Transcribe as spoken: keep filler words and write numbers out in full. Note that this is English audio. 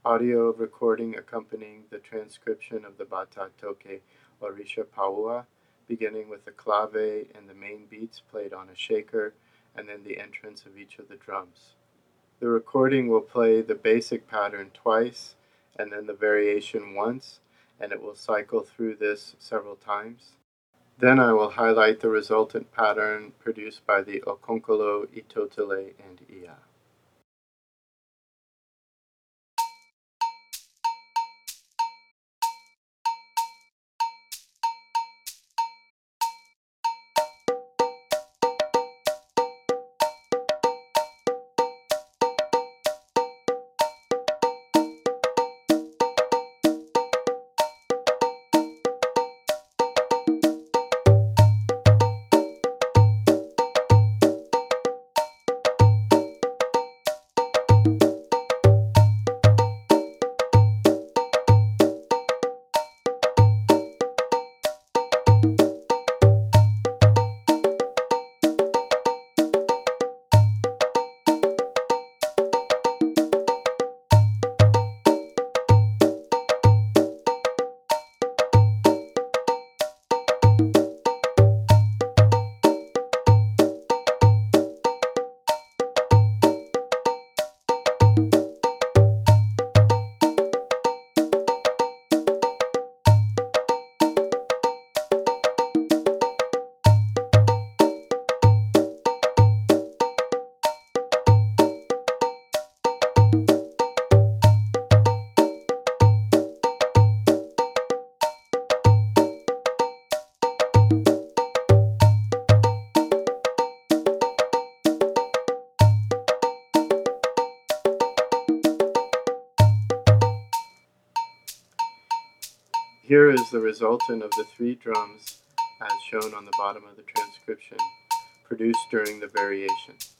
audio recording accompanying the transcription of the Bata Toke Orisha Paua, beginning with the clave and the main beats played on a shaker, and then the entrance of each of the drums. The recording will play the basic pattern twice, and then the variation once, and it will cycle through this several times. Then I will highlight the resultant pattern produced by the Okonkolo, Itotele, and Iya. Here is the resultant of the three drums as shown on the bottom of the transcription, produced during the variation.